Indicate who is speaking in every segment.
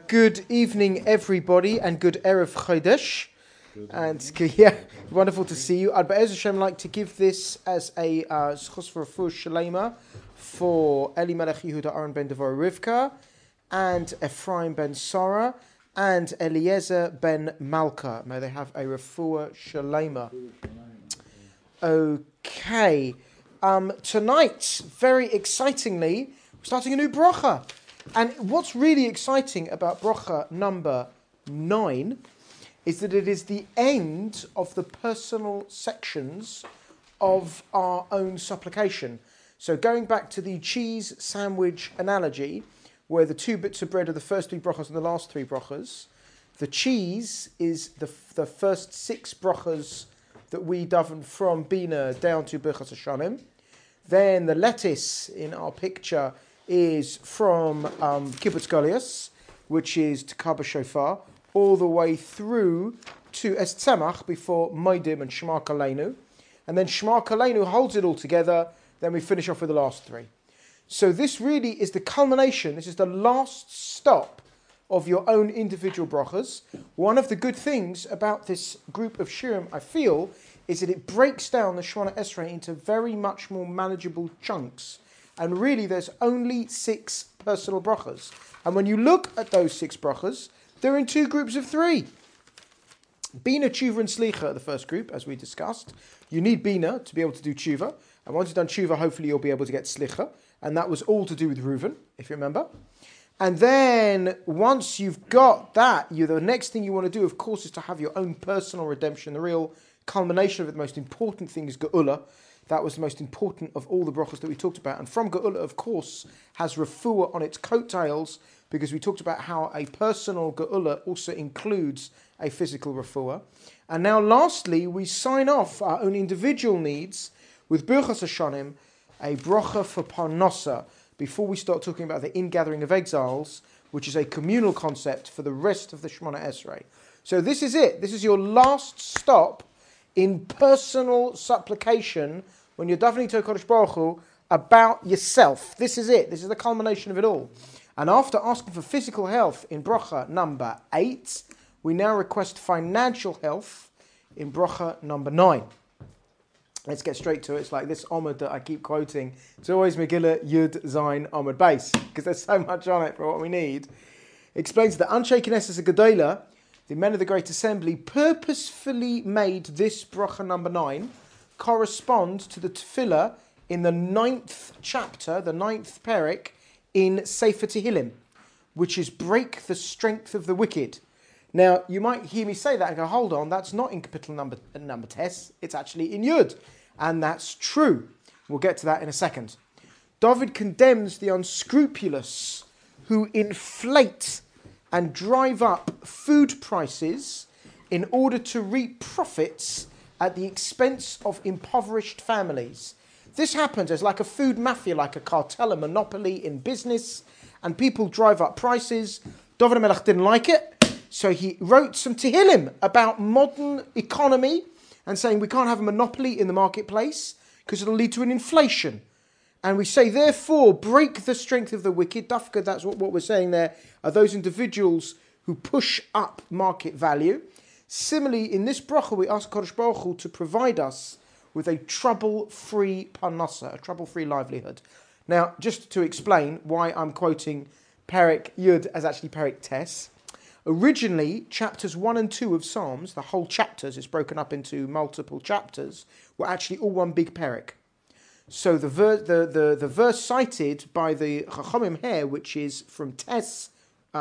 Speaker 1: Good evening, everybody, and good Erev Chodesh. Wonderful to see you. I'd Be'ez Hashem like to give this as a schos for Refuah Shalema for Eli Melech Yehuda Aaron ben Devorah Rivka, and Ephraim ben Sarah, and Eliezer ben Malka. May they have a Refuah Shalema. Okay. Tonight, very excitingly, we're starting a new bracha. And what's really exciting about bracha number 9 is that it is the end of the personal sections of our own supplication. So going back to the cheese sandwich analogy, where the 2 bits of bread are the first 3 brachas and the last 3 brachas, the cheese is the first 6 brachas that we daven from Bina down to Birchas Hashanim. Then the lettuce in our picture is from Kibbutz Goliath, which is Tekabah Shofar, all the way through to Es Tzemach before Moedim and Shema Kaleinu. And then Shema Kaleinu holds it all together. Then we finish off with the last 3. So this really is the culmination. This is the last stop of your own individual brachas. One of the good things about this group of shirim, I feel, is that it breaks down the Shemona Esrei into very much more manageable chunks. And really, there's only 6 personal brachas. And when you look at those 6 brachas, they're in 2 groups of 3. Bina, Tshuva, and Slicha are the first group, as we discussed. You need Bina to be able to do Tshuva. And once you've done Tshuva, hopefully you'll be able to get Slicha. And that was all to do with Reuven, if you remember. And then, once you've got that, the next thing you want to do, of course, is to have your own personal redemption. The real culmination of it, the most important thing is Geula. That was the most important of all the brachas that we talked about. And from Geula, of course, has refuah on its coattails, because we talked about how a personal Geula also includes a physical refuah. And now, lastly, we sign off our own individual needs with Birchas Hashanim, a bracha for Parnasa, before we start talking about the ingathering of exiles, which is a communal concept for the rest of the Shemona Esrei. So this is it. This is your last stop in personal supplication when you're davening to HaKadosh Baruch Hu about yourself. This is it. This is the culmination of it all. And after asking for physical health in bracha number 8, we now request financial health in bracha number 9. Let's get straight to it. It's like this Omid that I keep quoting. It's always Megillah Yud Zayin Omid Base, because there's so much on it for what we need. Explains that Anshe Knesset Gedolah, the men of the Great Assembly, purposefully made this bracha number 9 correspond to the tefillah in the 9th chapter, the 9th perek in Sefer Tehillim, which is break the strength of the wicked. Now, you might hear me say that and go, hold on, that's not in capital number tes, it's actually in Yud. And that's true. We'll get to that in a second. David condemns the unscrupulous who inflate and drive up food prices in order to reap profits at the expense of impoverished families. This happens as like a food mafia, like a cartel, a monopoly in business, and people drive up prices. David HaMelech didn't like it, so he wrote some Tehillim about modern economy and saying we can't have a monopoly in the marketplace because it'll lead to an inflation. And we say, therefore, break the strength of the wicked. Dafka, that's what we're saying there, are those individuals who push up market value. Similarly, in this bracha, we ask Kadosh Baruch Hu to provide us with a trouble-free parnasa, a trouble-free livelihood. Now, just to explain why I'm quoting Perek Yud as actually Perek Tes. Originally, chapters 1 and 2 of Psalms, the whole chapters, it's broken up into multiple chapters, were actually all one big Perek. So the verse cited by the Chachamim here, which is from Tes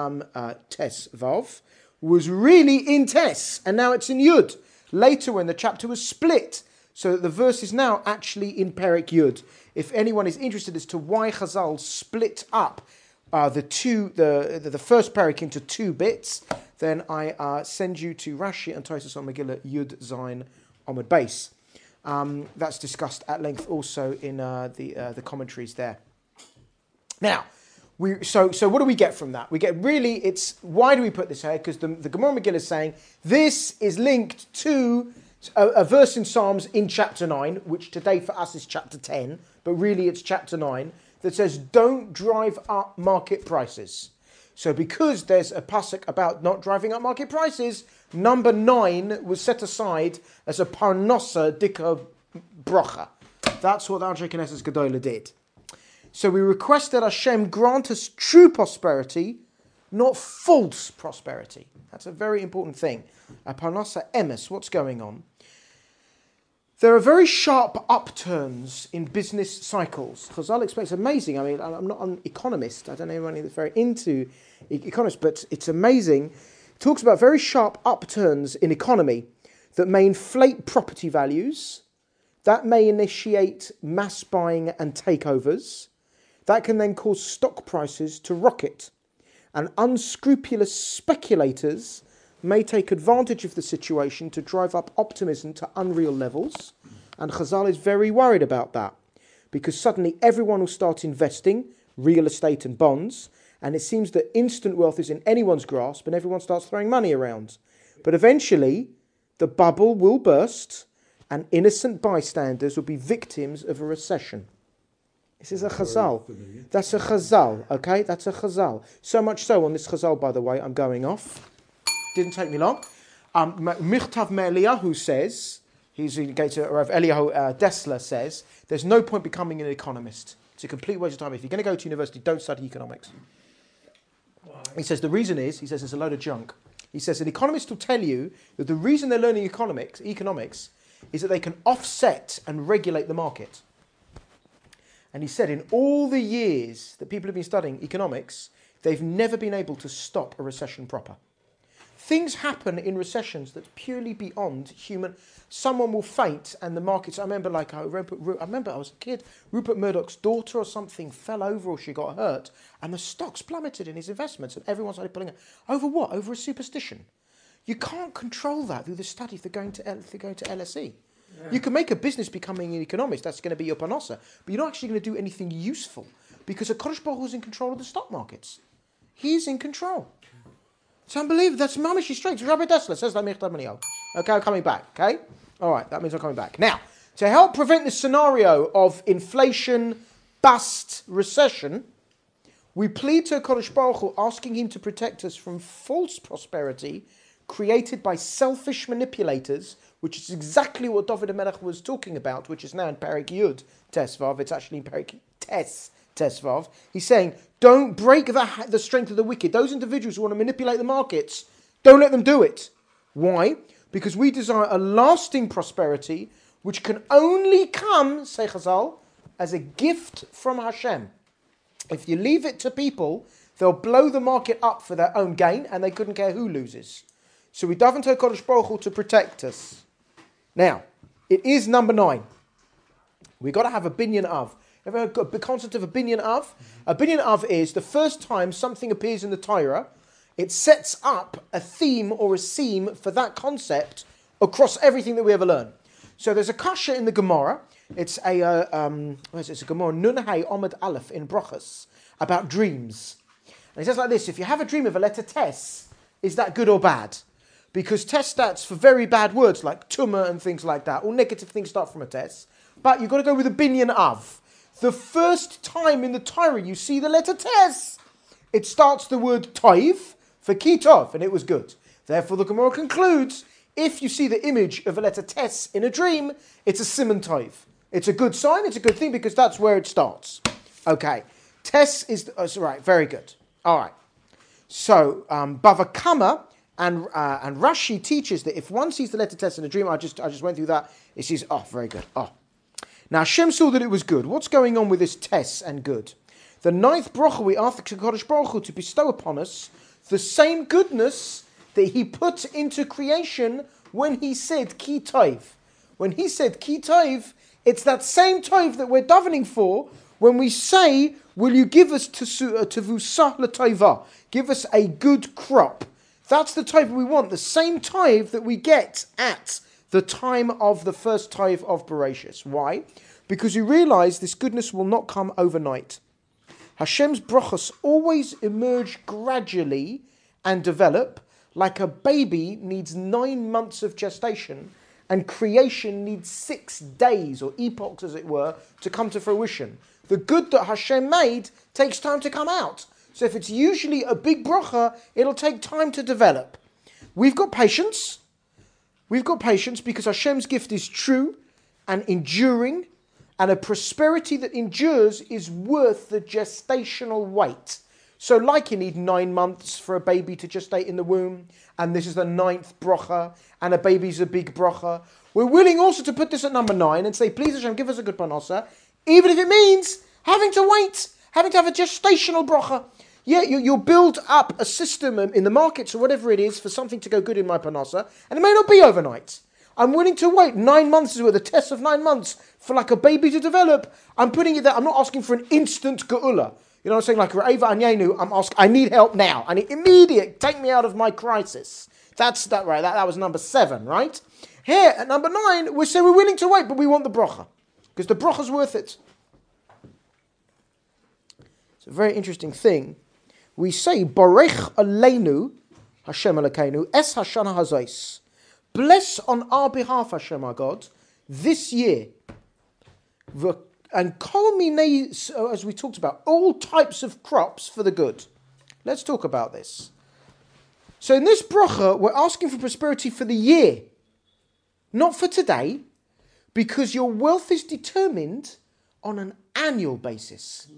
Speaker 1: Vav, was really in Tes, and now it's in Yud. Later, when the chapter was split, so that the verse is now actually in Perek Yud. If anyone is interested as to why Chazal split up the first Perek into 2 bits, then I send you to Rashi and Tosfos on Megillah Yud Zayin Amud Beis. That's discussed at length also in the commentaries there. Now, so what do we get from that? We get why do we put this here? Because the Gemara Megillah is saying this is linked to a verse in Psalms in chapter 9, which today for us is chapter 10, but really it's chapter 9, that says don't drive up market prices. So because there's a pasuk about not driving up market prices, number 9 was set aside as a parnosa dika brocha. That's what the Anshe Knesset Gedola did. So we request that Hashem grant us true prosperity, not false prosperity. That's a very important thing. A parnosa emes, what's going on? There are very sharp upturns in business cycles. Chazal explains, amazing. I mean, I'm not an economist. I don't know anyone that's very into economists, but it's amazing. It talks about very sharp upturns in economy that may inflate property values, that may initiate mass buying and takeovers, that can then cause stock prices to rocket. And unscrupulous speculators may take advantage of the situation to drive up optimism to unreal levels. And Chazal is very worried about that, because suddenly everyone will start investing, real estate and bonds, and it seems that instant wealth is in anyone's grasp and everyone starts throwing money around. But eventually, the bubble will burst and innocent bystanders will be victims of a recession. This is a Chazal. That's a Chazal, okay? That's a Chazal. So much so on this Chazal, by the way, I'm going off. Didn't take me long. Michtav Me'Eliyahu says, he's engaged to Rav Eliyahu Dessler says, there's no point becoming an economist. It's a complete waste of time. If you're going to go to university, don't study economics. Why? He says the reason is, he says it's a load of junk. He says an economist will tell you that the reason they're learning economics is that they can offset and regulate the market. And he said in all the years that people have been studying economics, they've never been able to stop a recession proper. Things happen in recessions that's purely beyond human. Someone will faint and the markets... I remember I was a kid, Rupert Murdoch's daughter or something fell over or she got hurt and the stocks plummeted in his investments and everyone started pulling it. Over what? Over a superstition. You can't control that through the study if they're going to LSE. Yeah. You can make a business becoming an economist, that's going to be your panosa, but you're not actually going to do anything useful because HaKadosh Baruch Hu is in control of the stock markets. He's in control. It's unbelievable. That's mamish straight. Rabbi Dessler says that Michtav Me'Eliyahu. Okay, I'm coming back. Okay? All right, that means I'm coming back. Now, to help prevent the scenario of inflation, bust, recession, we plead to HaKadosh Baruch Hu, asking him to protect us from false prosperity created by selfish manipulators, which is exactly what David HaMelech was talking about, which is now in Perek Yud Tesvav. It's actually in Perek Tes Tesvav. He's saying, don't break the strength of the wicked. Those individuals who want to manipulate the markets, don't let them do it. Why? Because we desire a lasting prosperity, which can only come, say Chazal, as a gift from Hashem. If you leave it to people, they'll blow the market up for their own gain, and they couldn't care who loses. So we daven to HaKadosh Baruch Hu to protect us. Now, it is number 9. We've got to have a binyan av. Ever heard the concept of a binyan av? A binyan av is the first time something appears in the Torah, it sets up a theme or a seam for that concept across everything that we ever learn. So there's a kasha in the Gemara. It's a Gemara Nun Hay Omid Aleph in Brochus about dreams. And it says like this: if you have a dream of a letter tes, is that good or bad? Because tes starts for very bad words like tumah and things like that. All negative things start from a tes. But you've got to go with a binyan av. The first time in the Torah you see the letter tes, it starts the word toiv for kitov, and it was good. Therefore the Gemara concludes, if you see the image of a letter tes in a dream, it's a siman toiv. It's a good sign, it's a good thing, because that's where it starts. Okay, tes is, right, very good. All right. So, Bava Kama and Rashi teaches that if one sees the letter tes in a dream, I just went through that, it says, oh, very good, oh. Now Hashem saw that it was good. What's going on with this tes and good? The 9th bracha, we ask HaKadosh Baruch Hu to bestow upon us the same goodness that he put into creation when he said ki tov. When he said ki tov, it's that same tov that we're davening for when we say, will you give us tevusah l'tovah? Give us a good crop. That's the tov we want, the same tov that we get at the time of the first tov of Bereshis. Why? Because you realize this goodness will not come overnight. Hashem's brachos always emerge gradually and develop, like a baby needs 9 months of gestation and creation needs 6 days, or epochs as it were, to come to fruition. The good that Hashem made takes time to come out. So if it's usually a big bracha, it'll take time to develop. We've got patience. We've got patience because Hashem's gift is true and enduring, and a prosperity that endures is worth the gestational wait. So like you need 9 months for a baby to gestate in the womb, and this is the 9th bracha, and a baby's a big bracha, we're willing also to put this at number 9 and say, please Hashem, give us a good parnasa, even if it means having to wait, having to have a gestational bracha. Yeah, you'll build up a system in the markets or whatever it is for something to go good in my parnasa, and it may not be overnight. I'm willing to wait 9 months is with a test of 9 months for like a baby to develop. I'm putting it there. I'm not asking for an instant geula. You know what I'm saying? Like Re'eva Anyenu, I'm asking, I need help now. I need immediate, take me out of my crisis. That's that right. That was number 7, right? Here at number 9, we say we're willing to wait, but we want the bracha. Because the bracha's worth it. It's a very interesting thing. We say, Borech Aleinu, Hashem Elokeinu, Es Hashana Hazais. Bless on our behalf, Hashem our God, this year. And culminate, as we talked about, all types of crops for the good. Let's talk about this. So in this bracha, we're asking for prosperity for the year. Not for today, because your wealth is determined on an annual basis.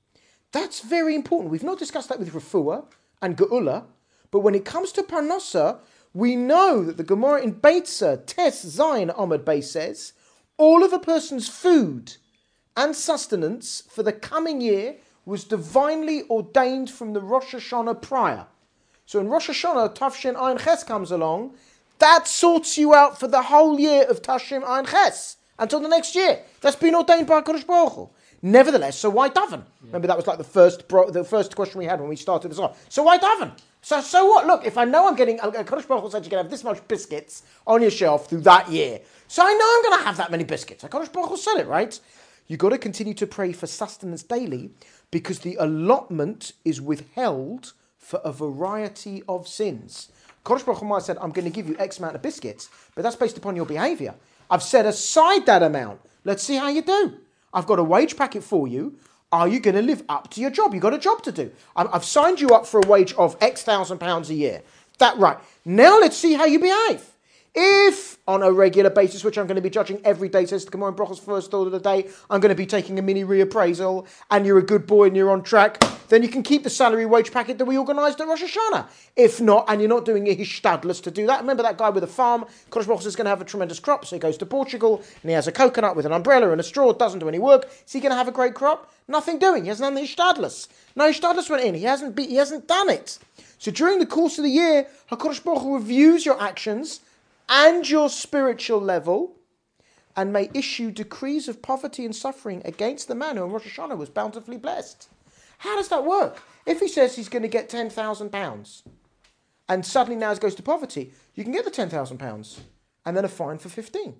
Speaker 1: That's very important. We've not discussed that with Refuah and Geula, but when it comes to Parnasa, we know that the Gemara in Beitza, Tes Zayin Amud Beis says, all of a person's food and sustenance for the coming year was divinely ordained from the Rosh Hashanah prior. So in Rosh Hashanah, Tafshin Ayin Ches comes along, that sorts you out for the whole year of Tashim Ayin Ches until the next year. That's been ordained by HaKadosh Baruch Hu. Nevertheless, so why daven? Yeah. Remember that was like the first question we had when we started this off. So why daven? So what? Look, if I know I'm getting, HaKadosh Baruch Hu said you're going to have this much biscuits on your shelf through that year. So I know I'm going to have that many biscuits. HaKadosh Baruch Hu said it, right? You've got to continue to pray for sustenance daily because the allotment is withheld for a variety of sins. HaKadosh Baruch Hu said, I'm going to give you X amount of biscuits, but that's based upon your behavior. I've set aside that amount. Let's see how you do. I've got a wage packet for you. Are you going to live up to your job? You've got a job to do. I've signed you up for a wage of X thousand pounds a year. That right. Now let's see how you behave. If on a regular basis, which I'm going to be judging every day, says the Gemara in Brachos first thought of the day, I'm going to be taking a mini reappraisal, and you're a good boy and you're on track, then you can keep the salary wage packet that we organised at Rosh Hashanah. If not, and you're not doing a hishtadlus to do that, remember that guy with a farm, Kodesh Baruch Hu is going to have a tremendous crop, so he goes to Portugal, and he has a coconut with an umbrella and a straw, doesn't do any work. Is he going to have a great crop? Nothing doing. He hasn't done the hishtadlus. No hishtadlus went in. He hasn't done it. So during the course of the year, HaKadosh Baruch Hu reviews your actions and your spiritual level, and may issue decrees of poverty and suffering against the man who in Rosh Hashanah was bountifully blessed. How does that work? If he says he's going to get £10,000, and suddenly now he goes to poverty, you can get the £10,000, and then a fine for 15.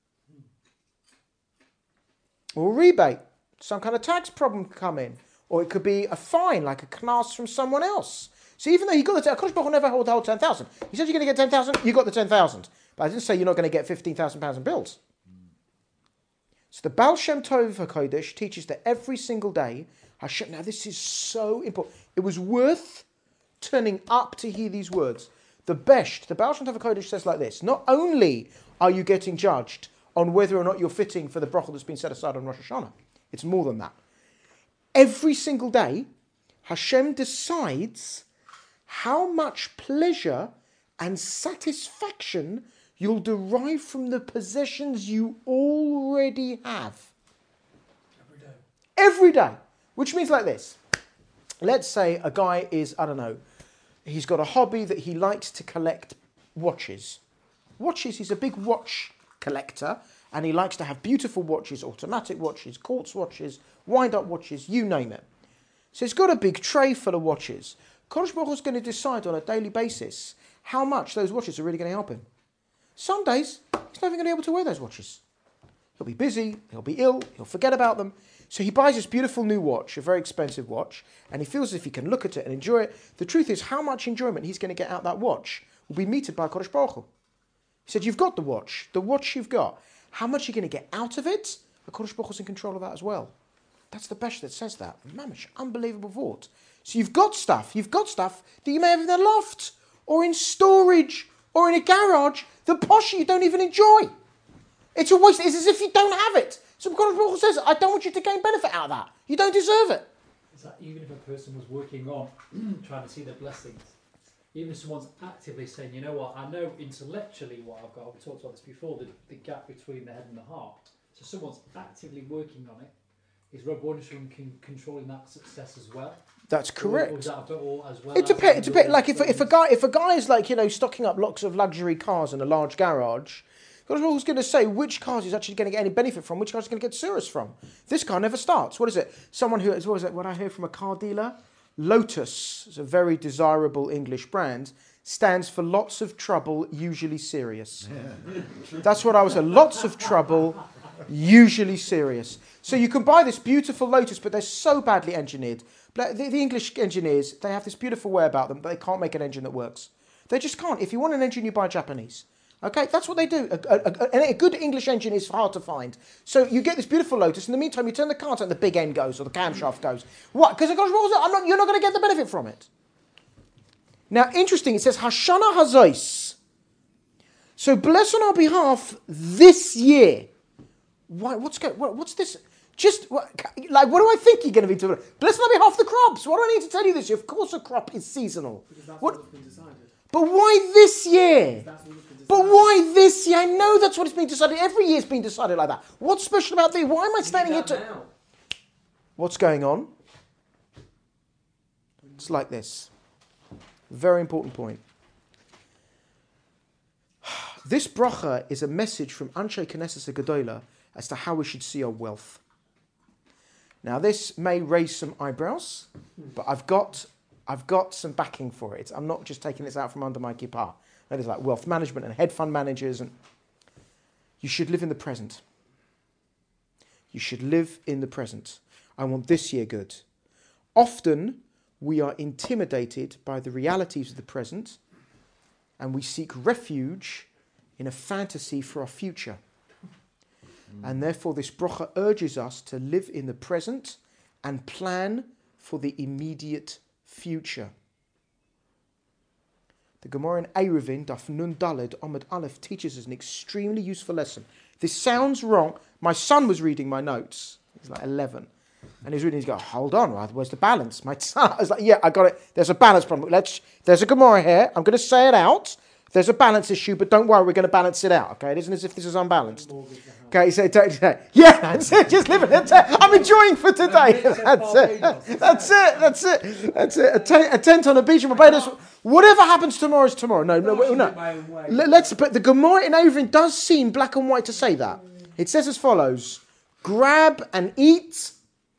Speaker 1: Or a rebate, some kind of tax problem could come in, or it could be a fine, like a knas from someone else. So even though he got the HaKadosh Baruch Hu never held the whole 10,000. He said you're going to get 10,000, you got the 10,000. But I didn't say you're not going to get £15,000 in bills. So the Baal Shem Tov HaKodesh teaches that every single day, Hashem, now this is so important. It was worth turning up to hear these words. The Baal Shem Tov HaKodesh says like this, not only are you getting judged on whether or not you're fitting for the bracha that's been set aside on Rosh Hashanah, it's more than that. Every single day, Hashem decides how much pleasure and satisfaction you'll derive from the possessions you already have. Every day. Which means like this. Let's say a guy is, he's got a hobby that he likes to collect watches. He's a big watch collector, and he likes to have beautiful watches, automatic watches, quartz watches, wind-up watches, you name it. So he's got a big tray full of watches. Kodesh Baruch Hu is going to decide on a daily basis how much those watches are really going to help him. Some days, he's not even going to be able to wear those watches. He'll be busy, he'll be ill, he'll forget about them. So he buys this beautiful new watch, a very expensive watch, and he feels as if he can look at it and enjoy it. The truth is, how much enjoyment he's going to get out of that watch will be meted by Kodesh Baruch Hu. He said, you've got the watch you've got. How much are you going to get out of it? The Kodesh Baruch Hu is in control of that as well. That's the Besh that says that. Mamish, unbelievable thought. So you've got stuff that you may have in the loft, or in storage, or in a garage, that posh you don't even enjoy. It's a waste. It's as if you don't have it. So God says, I don't want you to gain benefit out of that. You don't deserve it.
Speaker 2: Is that even if a person was working on trying to see their blessings, even if someone's actively saying, you know what, I know intellectually what I've got, we talked about this before, the gap between the head and the heart. So someone's actively working on it. Is Rob Warnisham controlling that success as well?
Speaker 1: That's correct.
Speaker 2: Or is that as well?
Speaker 1: It depends. Like if a guy is like, stocking up lots of luxury cars in a large garage, who's going to say which cars he's actually going to get any benefit from, which cars he's going to get service from? This car never starts. What is it? Someone who, what is it? What I hear from a car dealer, Lotus is a very desirable English brand. Stands for lots of trouble, usually serious. Yeah. That's what I was saying. Lots of trouble, usually serious. So you can buy this beautiful Lotus, but they're so badly engineered. The English engineers, they have this beautiful way about them, but they can't make an engine that works. They just can't. If you want an engine, you buy Japanese. Okay, that's what they do. A good English engine is hard to find. So you get this beautiful Lotus. In the meantime, you turn the car on, and the big end goes, or the camshaft goes. What? Because you're not going to get the benefit from it. Now, interesting, it says, Hashana Hazois. So bless on our behalf this year. Why? What's this? What do I think you're going to be doing? Bless on our behalf the crops. Why do I need to tell you this? Of course a crop is seasonal.
Speaker 3: Because that's what's been decided.
Speaker 1: But why this year? But why this year? I know that's what it's been decided. Every year it's been decided like that. What's special about this? Why am I standing here to...
Speaker 3: Now.
Speaker 1: What's going on? It's like this. Very important point. This bracha is a message from Anshe Knesset Gedola as to how we should see our wealth. Now this may raise some eyebrows, but I've got some backing for it. I'm not just taking this out from under my kippah. That is like wealth management and hedge fund managers. And you should live in the present. You should live in the present. I want this year good. Often we are intimidated by the realities of the present, and we seek refuge in a fantasy for our future. And therefore this bracha urges us to live in the present and plan for the immediate future. The Gemara in Eruvin, Daf Nun Daled, Amud Aleph, teaches us an extremely useful lesson. This sounds wrong. My son was reading my notes. He's like 11. And he's reading, he's going, hold on, where's the balance? My son, I was like, yeah, I got it. There's a balance problem. There's a Gemara here. I'm going to say it out. There's a balance issue, but don't worry, we're going to balance it out. Okay, it isn't as if this is unbalanced. Okay, so yeah, that's it. Just living it. I'm enjoying for today. That's it. A tent on a beach in Barbados. Whatever happens tomorrow is tomorrow. No. But the Gemara in Eruvin does seem black and white to say that. It says as follows: grab and eat,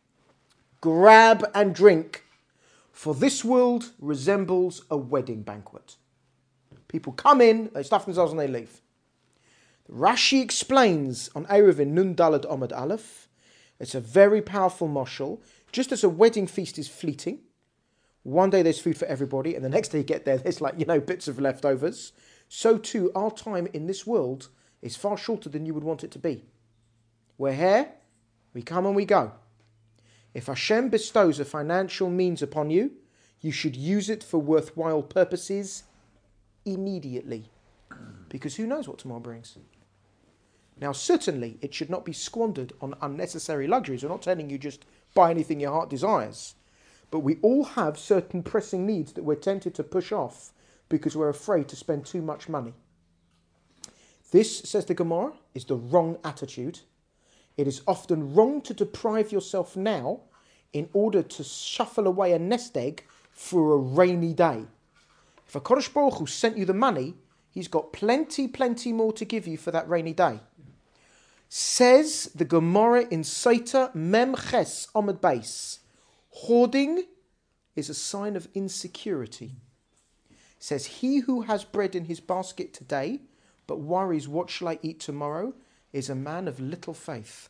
Speaker 1: grab and drink, for this world resembles a wedding banquet. People come in, they stuff themselves and they leave. Rashi explains on Eruvin Nun Daled Amud Aleph, it's a very powerful mashal. Just as a wedding feast is fleeting, one day there's food for everybody, and the next day you get there, there's bits of leftovers. So too, our time in this world is far shorter than you would want it to be. We're here, we come and we go. If Hashem bestows a financial means upon you, you should use it for worthwhile purposes immediately. Because who knows what tomorrow brings? Now, certainly, it should not be squandered on unnecessary luxuries. We're not telling you just buy anything your heart desires. But we all have certain pressing needs that we're tempted to push off because we're afraid to spend too much money. This, says the Gemara, is the wrong attitude. It is often wrong to deprive yourself now in order to shuffle away a nest egg for a rainy day. If a Kodesh Baruch Hu sent you the money, he's got plenty more to give you for that rainy day. Says the Gemara in Saita Mem Ches Amud Beis, hoarding is a sign of insecurity. Says he who has bread in his basket today, but worries what shall I eat tomorrow, is a man of little faith.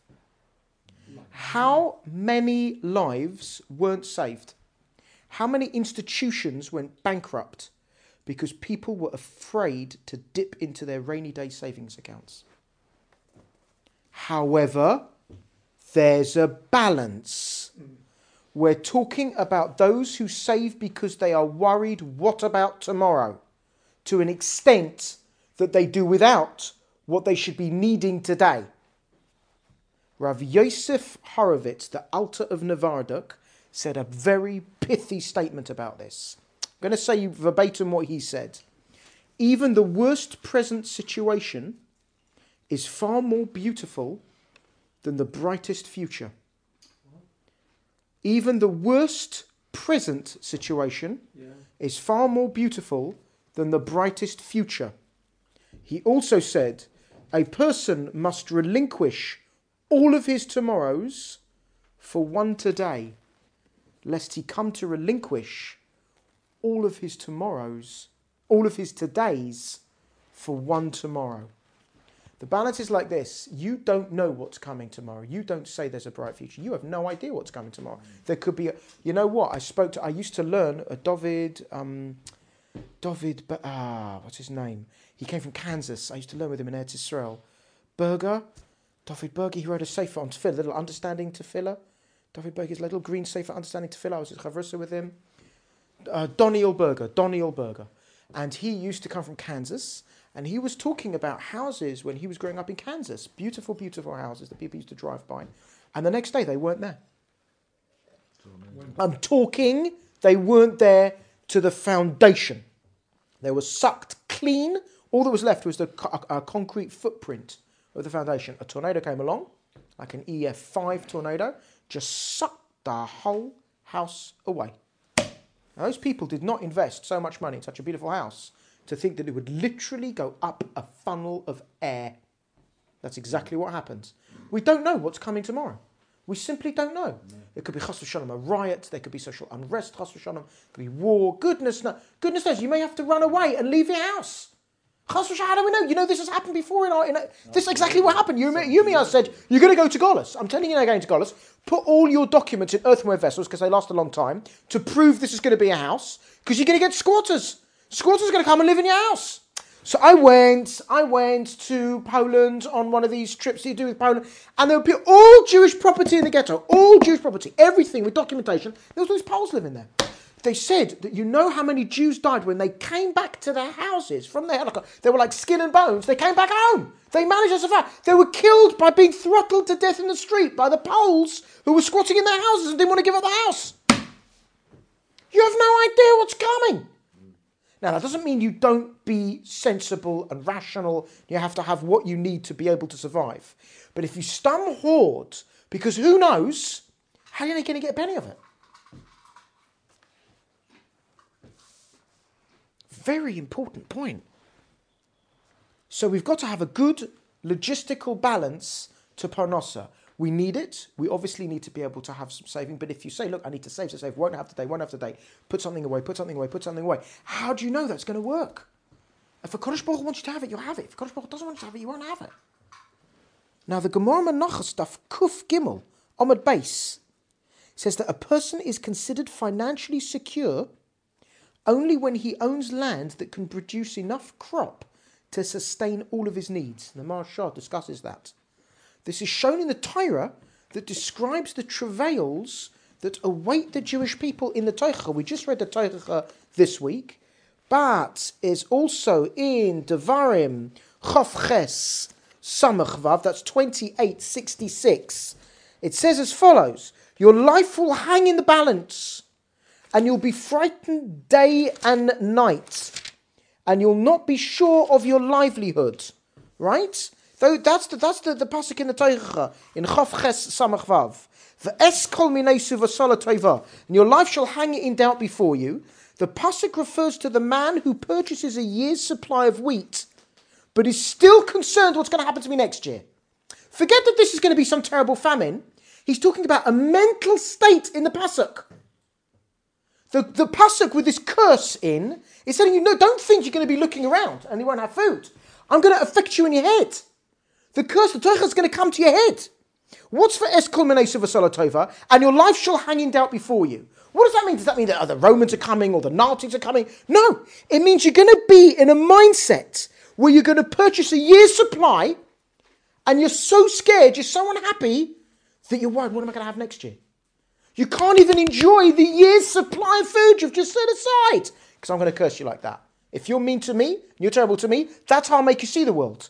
Speaker 1: How many lives weren't saved? How many institutions went bankrupt because people were afraid to dip into their rainy day savings accounts? However, there's a balance. We're talking about those who save because they are worried, what about tomorrow? To an extent that they do without what they should be needing today. Rav Yosef Horovitz, the Alter of Novardok, said a very pithy statement about this. I'm going to say verbatim what he said. Even the worst present situation is far more beautiful than the brightest future. Even the worst present situation is far more beautiful than the brightest future. He also said, a person must relinquish all of his tomorrows for one today, lest he come to relinquish all of his tomorrows, all of his todays for one tomorrow. The balance is like this. You don't know what's coming tomorrow. You don't say there's a bright future. You have no idea what's coming tomorrow. There could be you know what? I used to learn a what's his name? He came from Kansas. I used to learn with him in Eretz Yisrael. David Berger, he wrote a sefer on Tefillah, little understanding Tefillah. David Berger's little green sefer, understanding Tefillah. I was at Chavrusa with him. Doniel Berger. And he used to come from Kansas. And he was talking about houses when he was growing up in Kansas. Beautiful, beautiful houses that people used to drive by. And the next day they weren't there. I'm talking, they weren't there to the foundation. They were sucked clean. All that was left was the concrete footprint of the foundation. A tornado came along, like an EF5 tornado, just sucked the whole house away. Now, those people did not invest so much money in such a beautiful house to think that it would literally go up a funnel of air. That's exactly what happens. We don't know what's coming tomorrow. We simply don't know. It could be chas v'shalom, a riot. There could be social unrest, chas v'shalom. It could be war. Goodness knows, you may have to run away and leave your house. Chas v'shalom, how do we know? You know, this has happened before. This is exactly what happened. Yirmiyahu said, you're going to go to Golus. I'm telling you, you're going to Golus. Put all your documents in earthenware vessels, because they last a long time, to prove this is going to be a house, because you're going to get squatters. Squatters are going to come and live in your house. So I went to Poland on one of these trips you do with Poland, and there would be all Jewish property in the ghetto, all Jewish property, everything with documentation. There was all these Poles living there. They said that you know how many Jews died when they came back to their houses from their helicopter. They were like skin and bones. They came back home. They managed to survive. They were killed by being throttled to death in the street by the Poles who were squatting in their houses and didn't want to give up the house. You have no idea what's coming. Now, that doesn't mean you don't be sensible and rational. You have to have what you need to be able to survive. But if you stun hoard, because who knows, how are you going to get a penny of it? Very important point. So we've got to have a good logistical balance to Parnassa. We need it. We obviously need to be able to have some saving. But if you say, look, I need to save, won't have today, put something away. How do you know that's going to work? If a Kodesh Baruch Hu wants you to have it, you'll have it. If a Kodesh Baruch Hu doesn't want you to have it, you won't have it. Now, the Gemara Menachos stuff, Kuf Gimel, Omid Beis, says that a person is considered financially secure only when he owns land that can produce enough crop to sustain all of his needs. The Maharshal discusses that. This is shown in the Torah that describes the travails that await the Jewish people in the Torah. We just read the Torah this week, but is also in Devarim Chof Ches Samach Vav, that's 28:66. It says as follows: your life will hang in the balance, and you'll be frightened day and night, and you'll not be sure of your livelihood. Right? Though that's the pasuk in the Torah in Chof Ches Samach Vav. V'es kol minei suvasala toiva, and your life shall hang in doubt before you. The pasuk refers to the man who purchases a year's supply of wheat, but is still concerned what's going to happen to me next year. Forget that this is going to be some terrible famine. He's talking about a mental state in the pasuk. The pasuk with this curse in is telling you, no, don't think you're going to be looking around and you won't have food. I'm going to affect you in your head. The curse, the Torah is going to come to your head. What's for es kol minei suvasala tova? And your life shall hang in doubt before you. What does that mean? Does that mean that the Romans are coming or the Nazis are coming? No. It means you're going to be in a mindset where you're going to purchase a year's supply and you're so scared, you're so unhappy that you're worried, what am I going to have next year? You can't even enjoy the year's supply of food you've just set aside. Because I'm going to curse you like that. If you're mean to me, and you're terrible to me, that's how I'll make you see the world.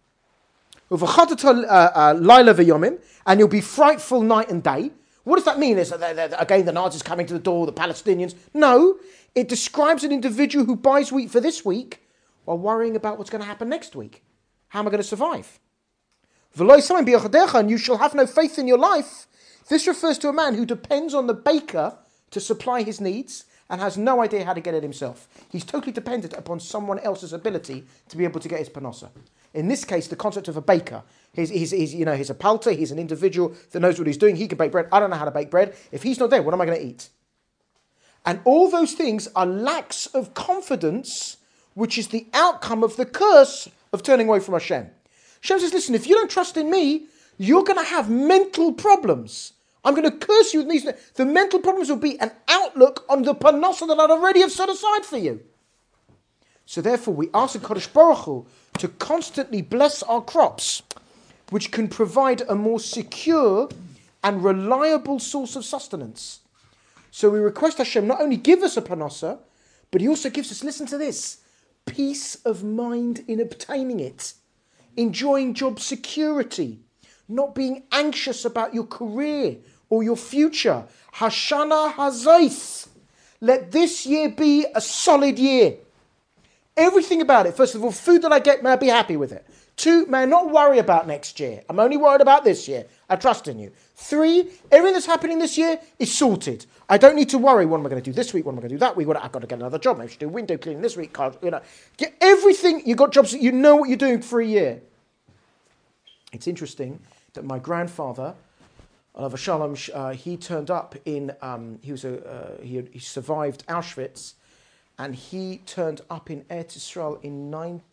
Speaker 1: And you'll be frightful night and day. What does that mean? Is that, again, the Nazis coming to the door, the Palestinians? No, it describes an individual who buys wheat for this week while worrying about what's going to happen next week. How am I going to survive? And you shall have no faith in your life. This refers to a man who depends on the baker to supply his needs and has no idea how to get it himself. He's totally dependent upon someone else's ability to be able to get his panosa. In this case, the concept of a baker. He's a palter, he's an individual that knows what he's doing. He can bake bread. I don't know how to bake bread. If he's not there, what am I going to eat? And all those things are lacks of confidence, which is the outcome of the curse of turning away from Hashem. Hashem says, listen, if you don't trust in me, you're going to have mental problems. I'm going to curse you with these. The mental problems will be an outlook on the panosa that I already have set aside for you. So therefore, we ask the Kodesh Baruch Hu to constantly bless our crops, which can provide a more secure and reliable source of sustenance. So we request Hashem not only give us a panosa, but He also gives us, listen to this, peace of mind in obtaining it, enjoying job security, not being anxious about your career or your future. Hashana Hazais. Let this year be a solid year. Everything about it. First of all, food that I get, may I be happy with it. 2, may I not worry about next year. I'm only worried about this year. I trust in you. 3, everything that's happening this year is sorted. I don't need to worry. What am I going to do this week? What am I going to do that week? I've got to get another job. Maybe I should do window cleaning this week. Get everything. You've got jobs that you know what you're doing for a year. It's interesting that my grandfather, Alav Shalom, he turned up in, he survived Auschwitz, and he turned up in Eretz Yisrael in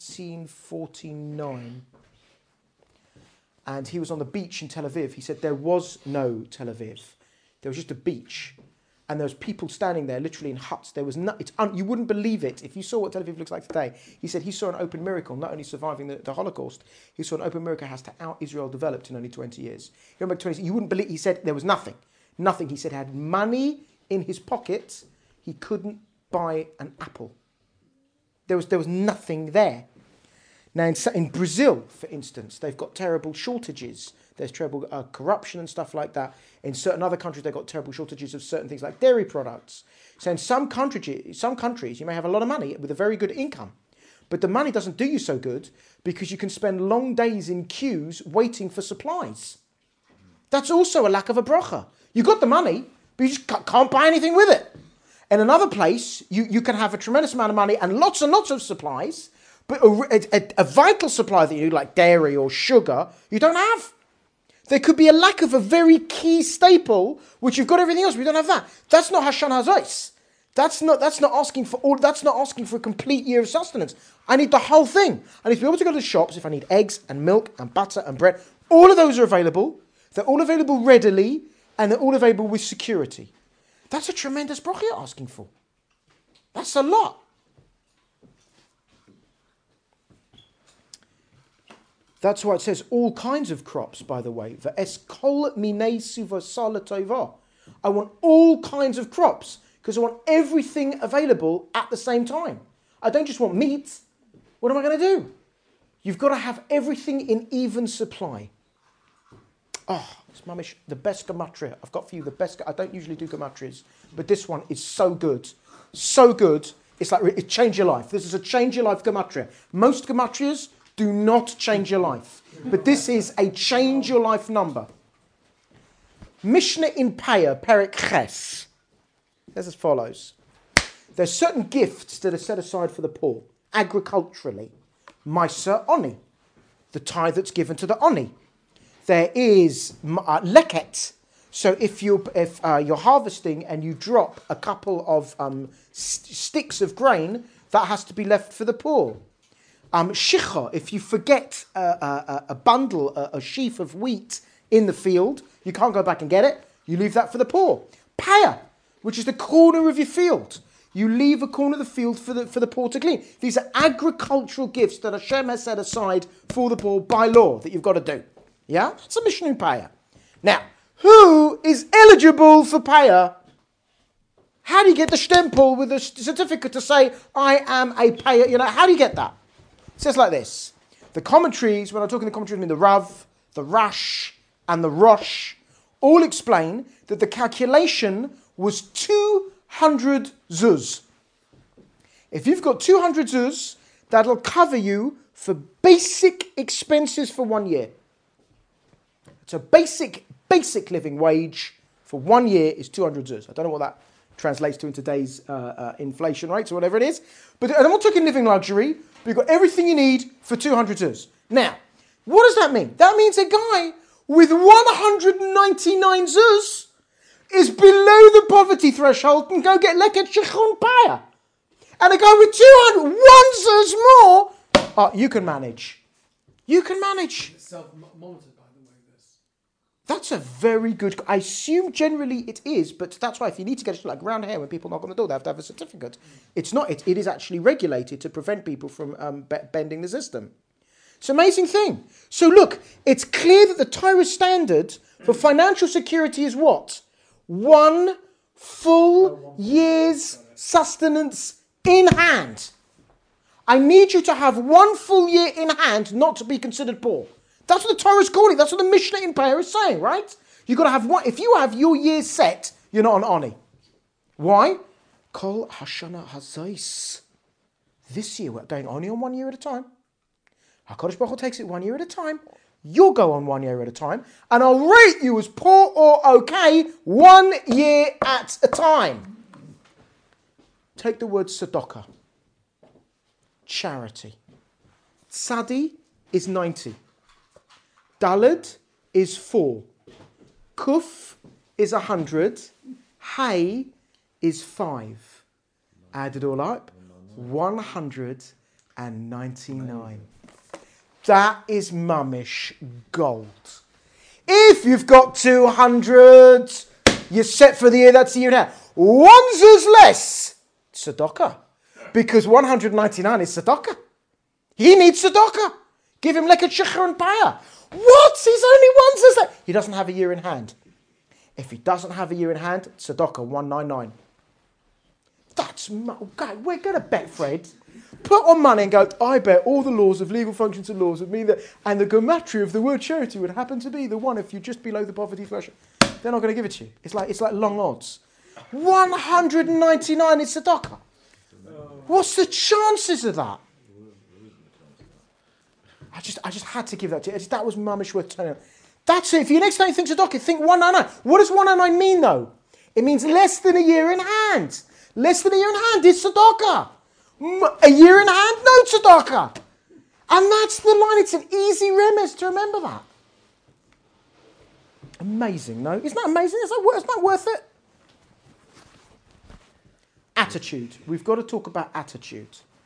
Speaker 1: 1949. And he was on the beach in Tel Aviv. He said there was no Tel Aviv. There was just a beach. And there was people standing there, literally in huts. There was you wouldn't believe it if you saw what Tel Aviv looks like today. He said he saw an open miracle, not only surviving the Holocaust, he saw an open miracle has to out Israel developed in only 20 years. You wouldn't believe, he said there was nothing. Nothing. He said he had money in his pocket. He couldn't buy an apple. There was nothing there. Now in Brazil, for instance, they've got terrible shortages. There's terrible corruption and stuff like that. In certain other countries, they've got terrible shortages of certain things like dairy products. So in some countries, you may have a lot of money with a very good income. But the money doesn't do you so good because you can spend long days in queues waiting for supplies. That's also a lack of a bracha. You got the money, but you just can't buy anything with it. In another place, you can have a tremendous amount of money and lots of supplies, but a vital supply that you need, like dairy or sugar, you don't have. There could be a lack of a very key staple, which you've got everything else, but you don't have that. That's not Hashanah Hazais. That's not asking for all. That's not asking for a complete year of sustenance. I need the whole thing. I need to be able to go to the shops if I need eggs and milk and butter and bread. All of those are available. They're all available readily, and they're all available with security. That's a tremendous bracha you're asking for. That's a lot. That's why it says all kinds of crops, by the way. V'eskol minei suvasal tova. I want all kinds of crops because I want everything available at the same time. I don't just want meat. What am I going to do? You've got to have everything in even supply. Oh, it's mamish, the best gematria. I've got for you the best. I don't usually do gematrias, but this one is so good. So good. It's like it changed your life. This is a change your life gematria. Most gematrias do not change your life. But this is a change your life number. Mishnah in Paya, Perek Ches. As follows. There's certain gifts that are set aside for the poor, agriculturally. Maisa Oni, the tithe that's given to the Oni. There is leket. So if you're harvesting and you drop a couple of sticks of grain, that has to be left for the poor. Shicha, if you forget a bundle, a sheaf of wheat in the field, you can't go back and get it, you leave that for the poor. Paya, which is the corner of your field. You leave a corner of the field for the poor to clean. These are agricultural gifts that Hashem has set aside for the poor by law that you've got to do. Yeah? It's a Mishnah Paya. Now, who is eligible for payer. How do you get the stempel with a certificate to say, I am a payer? How do you get that? It says like this. The commentaries, when I'm talking the commentaries, I mean the Rav, the Rash, and the Rosh, all explain that the calculation was 200 zuz. If you've got 200 zuz, that'll cover you for basic expenses for 1 year. So basic living wage for 1 year is 200 zuz. I don't know what that translates to in today's inflation rates or whatever it is. But I'm not talking living luxury, but you've got everything you need for 200 zuz. Now, what does that mean? That means a guy with 199 zuz is below the poverty threshold and go get leket shechon paya. And a guy with 200, 1 zuz more, you can manage. You can manage.
Speaker 3: It's self-monitored, by the way, this.
Speaker 1: That's a very good... I assume generally it is, but that's why if you need to get it like round here when people knock on the door, they have to have a certificate. It's not. It is actually regulated to prevent people from bending the system. It's an amazing thing. So look, it's clear that the Torah standard for financial security is what? 1 full year's sustenance in hand. I need you to have 1 full year in hand not to be considered poor. That's what the Torah is calling. That's what the Mishnah in Peah is saying, right? You've got to have one. If you have your year set, you're not an Ani. Why? Kol Hashana Hazais. This year we're going only on 1 year at a time. HaKadosh Baruch Hu takes it 1 year at a time. You'll go on 1 year at a time. And I'll rate you as poor or okay 1 year at a time. Take the word tzedakah. Charity. Tzadi is 90. Daled is 4. Kuf is 100. Hay is 5. Add it all up. 199. That is mamish gold. If you've got 200, you're set for the year, that's the year now. 1 zuz less, tzedakah. Because 199 is tzedakah. He needs tzedakah. Give him like a shecher and paya. What? He's only 1 zuz. He doesn't have a year in hand. If he doesn't have a year in hand, tzedakah 199. That's, God, we're going to bet, Fred. Put on money and go, I bet all the laws of legal functions and laws would mean that, and the gematria of the word charity would happen to be the one if you're just below the poverty threshold. They're not going to give it to you. It's like long odds. 199 is tzedakah. What's the chances of that? I just had to give that to you. That was mamish worth telling you. That's it. If you next time you think tzedakah, think 199. What does 199 mean though? It means less than a year in hand. Less than a year in hand is tzedakah. A year in hand, no tzedakah. And that's the line. It's an easy remez to remember that. Amazing, no? Isn't that amazing? Isn't that worth it? Attitude. We've got to talk about attitude.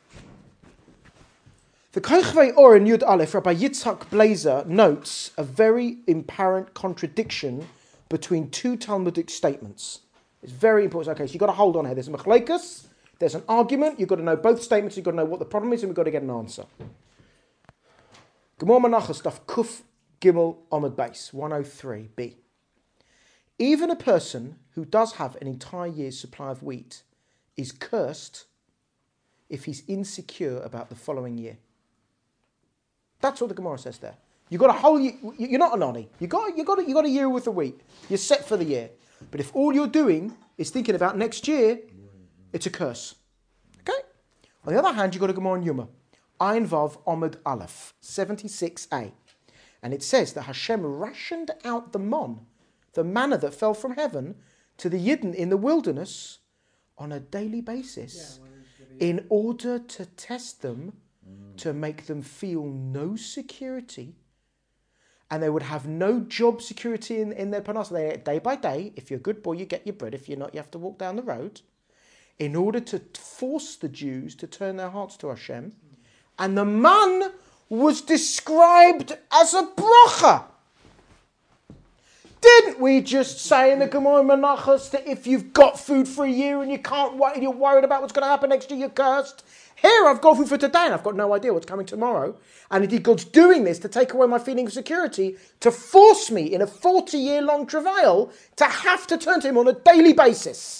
Speaker 1: The Kochvei Or in Yud Aleph, Rabbi Yitzhak Blazer notes a very apparent contradiction between 2 Talmudic statements. It's very important. Okay, so you've got to hold on here. There's a machlekes, there's an argument, you've got to know both statements, you've got to know what the problem is, and we've got to get an answer. Gemara Menachos, stuff Kuf Gimel Amud Beis, 103b. Even a person who does have an entire year's supply of wheat is cursed if he's insecure about the following year. That's what the Gemara says there. You got a whole year. You're not an Ani. You got a year worth of wheat. You're set for the year. But if all you're doing is thinking about next year, it's a curse. Okay. On the other hand, you got a Gemara in Yuma, Ayin Vav Amud Aleph 76a, and it says that Hashem rationed out the manna that fell from heaven, to the Yidden in the wilderness on a daily basis, in order to test them, to make them feel no security, and they would have no job security in their parnasa. Day by day, if you're a good boy, you get your bread. If you're not, you have to walk down the road, in order to force the Jews to turn their hearts to Hashem. And the man was described as a bracha. Didn't we just say in the Gemara Menachos that if you've got food for a year and you can't wait and you're worried about what's going to happen next year, you're cursed? Here, I've got food for today and I've got no idea what's coming tomorrow. And indeed, God's doing this to take away my feeling of security, to force me in a 40-year-long travail to have to turn to him on a daily basis.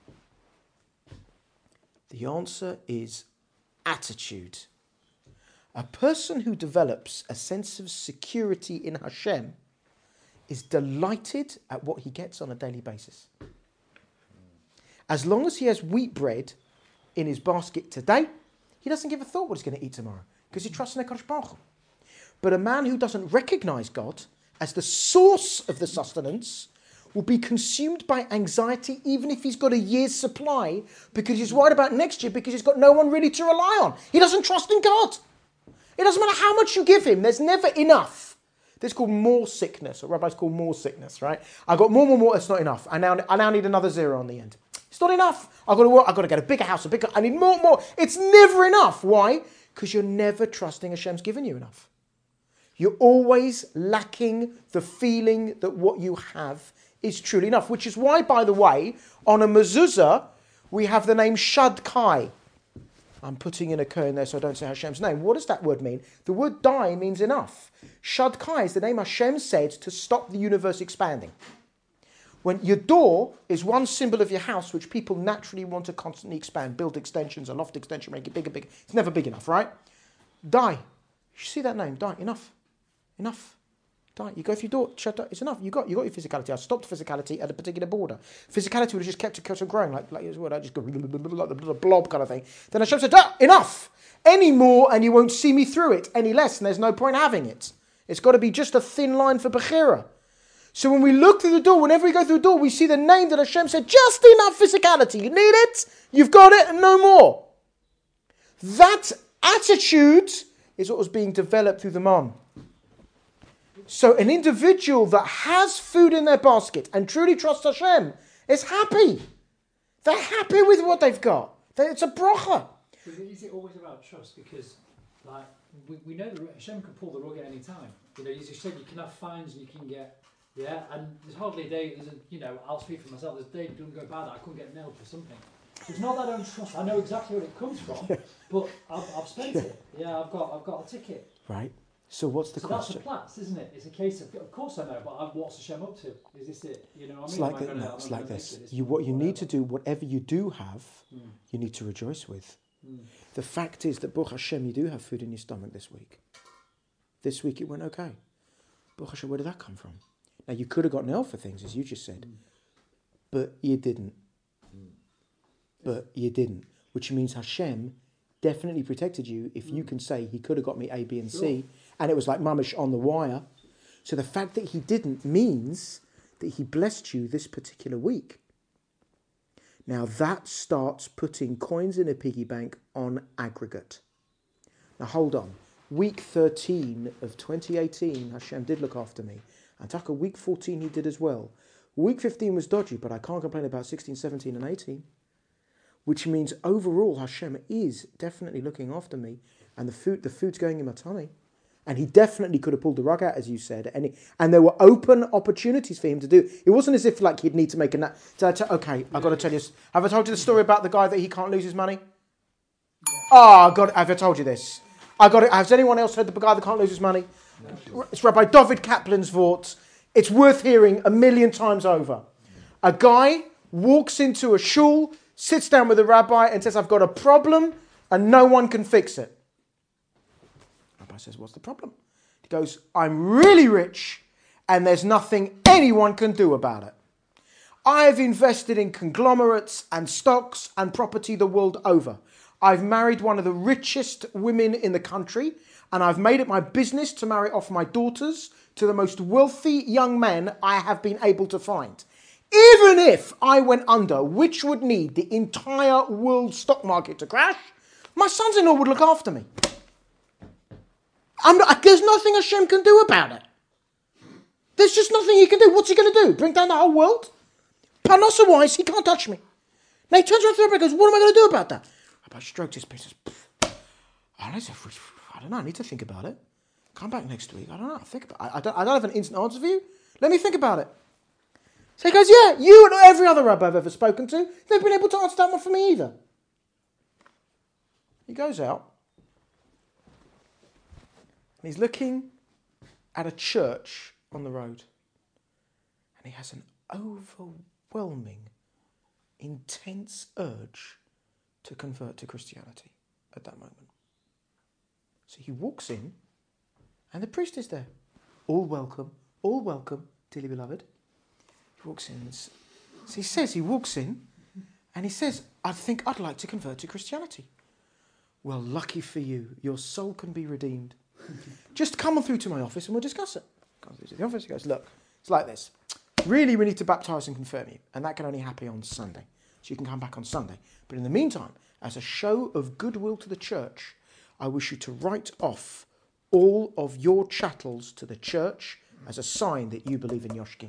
Speaker 1: The answer is attitude. A person who develops a sense of security in Hashem is delighted at what he gets on a daily basis. As long as he has wheat bread in his basket today, he doesn't give a thought what he's going to eat tomorrow because he trusts in HaKadosh Baruch Hu. But a man who doesn't recognize God as the source of the sustenance will be consumed by anxiety even if he's got a year's supply because he's worried about next year because he's got no one really to rely on. He doesn't trust in God. It doesn't matter how much you give him. There's never enough. This is called more sickness, or rabbis call more sickness, right? I got more. It's not enough. I now need another zero on the end. It's not enough. I've got to work. I've got to get a bigger house, I need more. It's never enough. Why? Because you're never trusting Hashem's given you enough. You're always lacking the feeling that what you have is truly enough. Which is why, by the way, on a mezuzah, we have the name Shad Kai. I'm putting in a K in there so I don't say Hashem's name. What does that word mean? The word die means enough. Shad Kai is the name Hashem said to stop the universe expanding. When your door is one symbol of your house, which people naturally want to constantly expand, build extensions, a loft extension, make it bigger. It's never big enough, right? Die. You see that name? Die. Enough. Die. You go through your door. Shut up. It's enough. You got your physicality. I stopped physicality at a particular border. Physicality would have just kept it growing, like I just go like the blob kind of thing. Then Hashem said, enough. Any more, and you won't see me through it. Any less, and there's no point having it. It's got to be just a thin line for Bechira. So when we look through the door, whenever we go through the door, we see the name that Hashem said, just enough physicality. You need it, you've got it, and no more. That attitude is what was being developed through the Mon. So an individual that has food in their basket and truly trusts Hashem is happy. They're happy with what they've got. It's a bracha.
Speaker 2: Is it always about trust? Because we know that Hashem can pull the rug at any time. As you said, you can have fines and you can get... Yeah, and there's hardly a day, I'll speak for myself, there's a day that doesn't go by that I couldn't get nailed for something. So it's not that I don't trust, I know exactly where it comes from, but I've spent it. Yeah, I've got a ticket.
Speaker 1: Right. So what's the question?
Speaker 2: That's the Platz, isn't it? It's a case of course I know, but what's Hashem up to? Is this it? You know what I mean?
Speaker 1: It's like this. What you need to do, whatever you do have, you need to rejoice with. The fact is that, Baruch Hashem, you do have food in your stomach this week. This week it went okay. Baruch Hashem, where did that come from? Now, you could have got nailed for things, as you just said, but you didn't. Which means Hashem definitely protected you if you can say he could have got me A, B, and C, and it was like mamish on the wire. So the fact that he didn't means that he blessed you this particular week. Now, that starts putting coins in a piggy bank on aggregate. Now, hold on. Week 13 of 2018, Hashem did look after me. And Taka, week 14 he did as well. Week 15 was dodgy, but I can't complain about 16, 17 and 18. Which means overall Hashem is definitely looking after me. And the food's going in my tummy. And he definitely could have pulled the rug out, as you said. And there were open opportunities for him to do. It wasn't as if he'd need to make a nap. Okay, I've got to tell you. Have I told you the story about the guy that he can't lose his money? Oh, God, have I told you this? Has anyone else heard the guy that can't lose his money? No. It's Rabbi David Kaplan's Vort. It's worth hearing 1,000,000 times over. A guy walks into a shul, sits down with the rabbi and says, I've got a problem and no one can fix it. The rabbi says, what's the problem? He goes, I'm really rich and there's nothing anyone can do about it. I've invested in conglomerates and stocks and property the world over. I've married one of the richest women in the country, and I've made it my business to marry off my daughters to the most wealthy young men I have been able to find. Even if I went under, which would need the entire world stock market to crash, my sons-in-law would look after me. There's nothing Hashem can do about it. There's just nothing he can do. What's he going to do? Bring down the whole world? Parnassa-wise, he can't touch me. Now he turns around to the rabbi and goes, what am I going to do about that? I stroked his business. I don't know. I need to think about it. Come back next week. I don't know. I don't have an instant answer for you. Let me think about it. So he goes, yeah, you and every other rabbi I've ever spoken to, they've been able to answer that one for me either. He goes out and he's looking at a church on the road. And he has an overwhelming, intense urge to convert to Christianity at that moment. So he walks in and the priest is there. All welcome, dearly beloved. He walks in. So he says, he walks in and he says, I think I'd like to convert to Christianity. Well, lucky for you, your soul can be redeemed. Just come on through to my office and we'll discuss it. Comes through to the office, he goes, look, it's like this. Really, we need to baptise and confirm you. And that can only happen on Sunday. So you can come back on Sunday. But in the meantime, as a show of goodwill to the church, I wish you to write off all of your chattels to the church as a sign that you believe in Yoshki.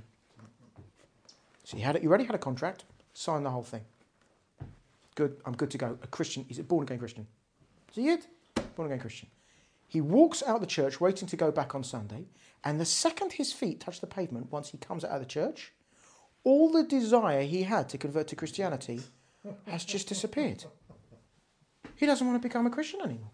Speaker 1: So you already had a contract, sign the whole thing. Good, I'm good to go. A Christian, he's a born-again Christian. Is he it? Born-again Christian. He walks out of the church waiting to go back on Sunday, and the second his feet touch the pavement, once he comes out of the church, all the desire he had to convert to Christianity has just disappeared. He doesn't want to become a Christian anymore.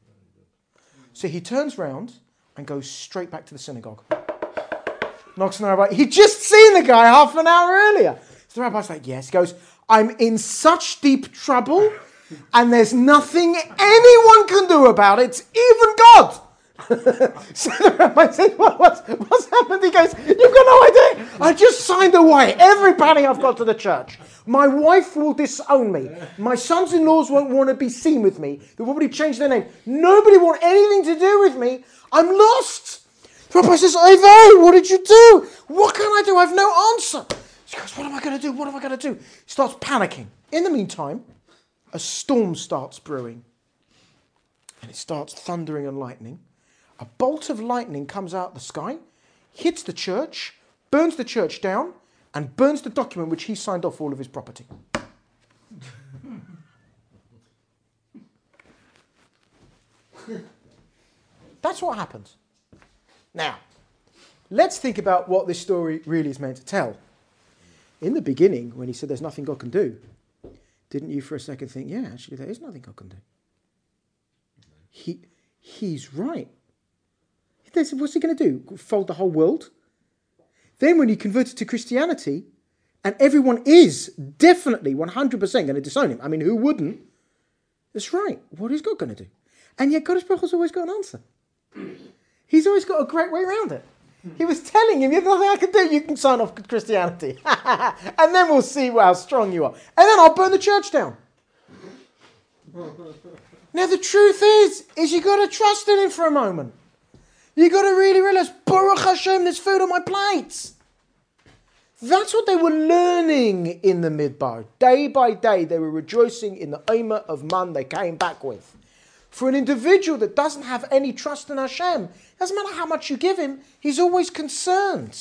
Speaker 1: So he turns round and goes straight back to the synagogue. Knocks on the rabbi. He'd just seen the guy half an hour earlier. So the rabbi's like, yes. He goes, I'm in such deep trouble and there's nothing anyone can do about it, even God. So the rabbi said, what's happened? He goes, you've got no idea. I just signed away every penny I've got to the church. My wife will disown me. My sons-in-laws won't want to be seen with me. They'll probably change their name. Nobody will want anything to do with me. I'm lost. The rabbi says, Ivy, what did you do? What can I do? I have no answer. He goes, what am I going to do? What am I going to do? He starts panicking. In the meantime, a storm starts brewing. And it starts thundering and lightning. A bolt of lightning comes out of the sky, hits the church, burns the church down, and burns the document which he signed off all of his property. That's what happens. Now, let's think about what this story really is meant to tell. In the beginning, when he said there's nothing God can do, didn't you for a second think, yeah, actually there is nothing God can do? He's right. What's he going to do? Fold the whole world? Then when he converted to Christianity, and everyone is definitely 100% going to disown him. I mean, who wouldn't? That's right. What is God going to do? And yet God has always got an answer. He's always got a great way around it. He was telling him, there's nothing I can do, you can sign off Christianity. And then we'll see how strong you are. And then I'll burn the church down. Now the truth is you've got to trust in him for a moment. You've got to really realise, Baruch Hashem, there's food on my plates. That's what they were learning in the Midbar. Day by day, they were rejoicing in the Omer of Man they came back with. For an individual that doesn't have any trust in Hashem, doesn't matter how much you give him, he's always concerned.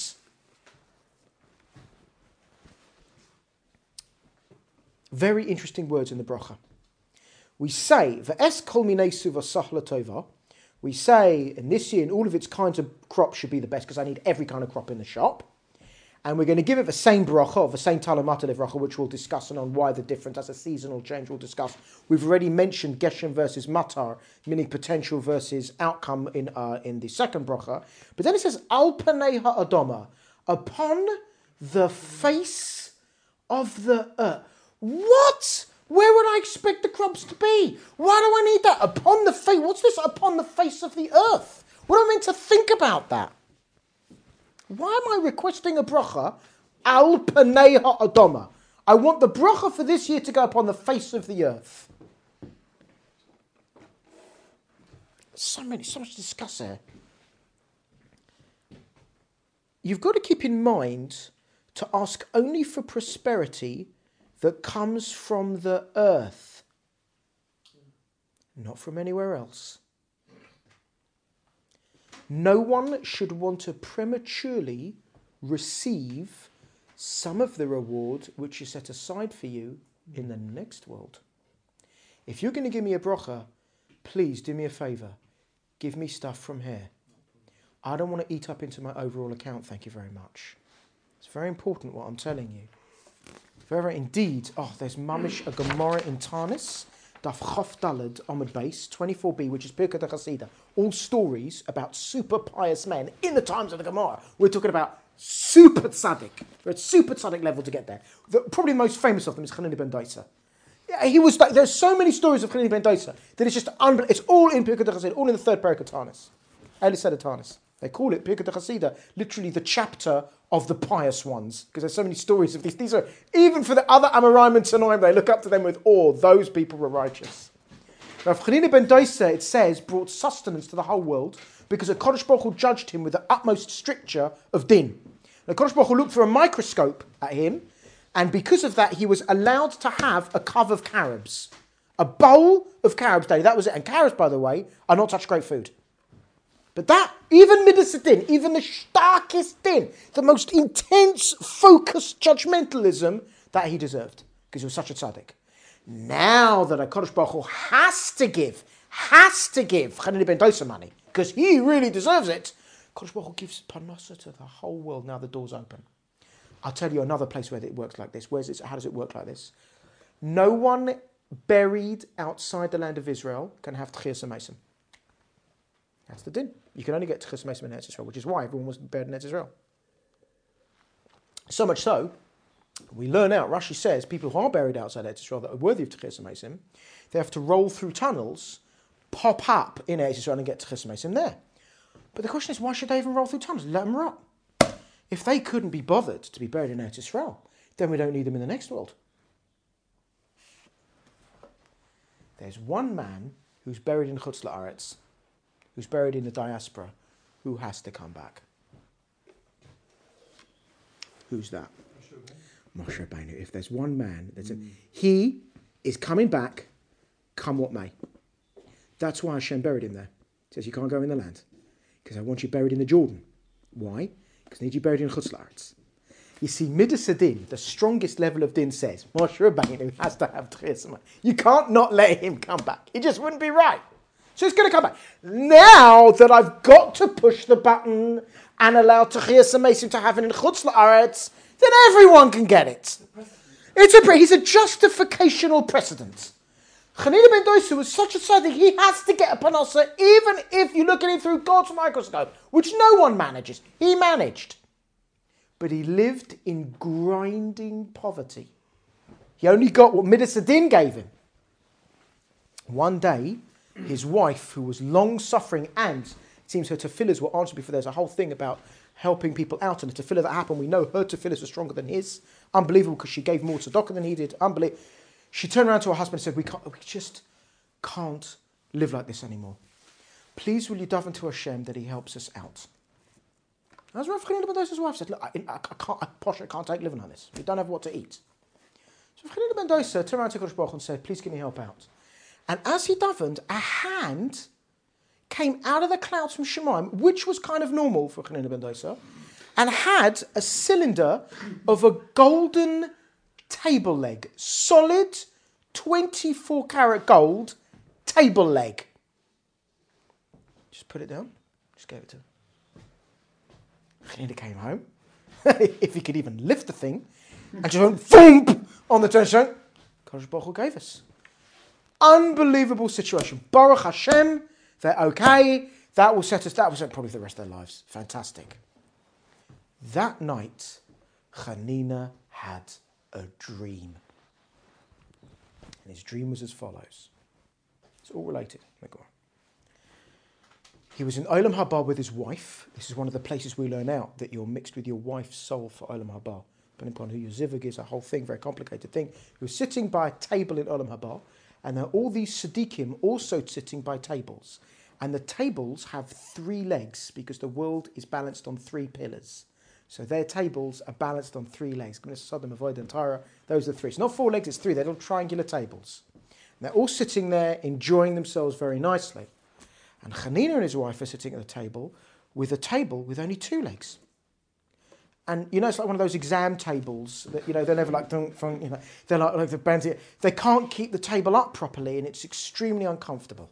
Speaker 1: Very interesting words in the bracha. We say, V'es kol minei suva sahla tova. We say, in this year, in all of its kinds of crops should be the best, because I need every kind of crop in the shop. And we're going to give it the same bracha, of the same talamata bracha, which we'll discuss, and on why the difference, as a seasonal change, we'll discuss. We've already mentioned Geshem versus Matar, meaning potential versus outcome in the second bracha. But then it says, Al panei ha'adama, upon the face of the earth. What? Where would I expect the crops to be? Why do I need that? Upon the face. What's this? Upon the face of the earth. What am I meant to think about that? Why am I requesting a bracha? Al panei ha'adama. I want the bracha for this year to go upon the face of the earth. So much to discuss here. You've got to keep in mind to ask only for prosperity that comes from the earth, not from anywhere else. No one should want to prematurely receive some of the reward which is set aside for you in the next world. If you're going to give me a bracha, please do me a favour. Give me stuff from here. I don't want to eat up into my overall account, thank you very much. It's very important what I'm telling you. Very indeed. Oh, there's Mamish, a Gemara in Tarnis, Daf Chof Dalad, Amud Base, 24b, which is Pirkei Hasidah. All stories about super pious men in the times of the Gemara. We're talking about super tzaddik. We're at super tzaddik level to get there. Probably the most famous of them is Hanani ben Dosa. Yeah, he was. There's so many stories of Hanani ben Dosa that it's just unbelievable. It's all in Pirkei Hasidah, all in the third Pirkei Tarnis. Eliseda Tarnis. They call it Pirkei Hasidah, literally the chapter of the pious ones, because there's so many stories of these. These are, even for the other Amoraim and Tanoim, they look up to them with awe. Those people were righteous. Rav Hanina ben Dosa, it says, brought sustenance to the whole world because a Kodesh Baruch Hu judged him with the utmost stricture of din. The Kodesh Baruch Hu looked through a microscope at him, and because of that, he was allowed to have a cup of carobs. A bowl of carobs daily, that was it. And carobs, by the way, are not such great food. But that, even Midas Din, even the starkest din, the most intense, focused judgmentalism, that he deserved, because he was such a tzaddik. Now that a Kodesh Baruch Hu has to give Hanani ben Dosa money, because he really deserves it, Kodesh Baruch Hu gives parnasa to the whole world. Now the door's open. I'll tell you another place where it works like this. How does it work like this? No one buried outside the land of Israel can have Tchias HaMesim. That's the din. You can only get Tchias HaMesim in Eretz Yisrael, which is why everyone was buried in Eretz Yisrael. So much so, we learn out, Rashi says, people who are buried outside Eretz Yisrael that are worthy of Tchias HaMesim, they have to roll through tunnels, pop up in Eretz Yisrael and get Tchias HaMesim there. But the question is, why should they even roll through tunnels? Let them rot. If they couldn't be bothered to be buried in Eretz Yisrael, then we don't need them in the next world. There's one man who's buried in Chutz La'aretz, who's buried in the diaspora, who has to come back. Who's that? Moshe Rabbeinu. If there's one man, he is coming back, come what may. That's why Hashem buried him there. He says, you can't go in the land, because I want you buried in the Jordan. Why? Because I need you buried in Chutz La'aretz. You see, Midas Din, the strongest level of din, says, Moshe Rabbeinu has to have Tchias HaMesim. You can't not let him come back. It just wouldn't be right. So he's going to come back. Now that I've got to push the button and allow Tchias HaMesim to have it in Chutz La'aretz, then everyone can get it. He's a justificational precedent. Hanina ben Dosa was such a tzaddik, he has to get a parnasa, even if you look at him through God's microscope, which no one manages. He managed. But he lived in grinding poverty. He only got what Midas Din gave him. One day, his wife, who was long-suffering, and it seems her tefillahs were answered before. There's a whole thing about helping people out, and the tefillah that happened, we know her tefillahs were stronger than his. Unbelievable, because she gave more tzedakah than he did. Unbelievable. She turned around to her husband and said, we just can't live like this anymore. Please will you daven to Hashem that he helps us out. As Rav Hanina ben Dosa's wife said, look, I can't take living like this. We don't have what to eat. So Rav Hanina ben Dosa turned around to Kodesh Baruch Hu and said, please can you help out? And as he davened, a hand came out of the clouds from Shemaim, which was kind of normal for Hanina ben Dosa, and had a cylinder of a golden table leg, solid 24 karat gold table leg. Just put it down, just gave it to him. Hanina came home, if he could even lift the thing, and just went thump on the tombstone. Kodesh Baruch Hu gave us. Unbelievable situation. Baruch Hashem, they're okay. That will set us, that will set probably for the rest of their lives. Fantastic. That night, Hanina had a dream. And his dream was as follows. It's all related. He was in Olam Haba with his wife. This is one of the places we learn out that you're mixed with your wife's soul for Olam Haba. Depending upon who your zivug is, a whole thing, very complicated thing. He was sitting by a table in Olam Haba, and there are all these Siddiqim also sitting by tables. And the tables have 3 legs because the world is balanced on 3 pillars. So their tables are balanced on 3 legs. Sodom, Avodah, and Tyre, those are 3. It's not 4 legs, it's 3. They're little triangular tables. And they're all sitting there enjoying themselves very nicely. And Hanina and his wife are sitting at the table with a table with only 2 legs. And, it's like one of those exam tables that, they're never like, they're like the bands. They can't keep the table up properly and it's extremely uncomfortable.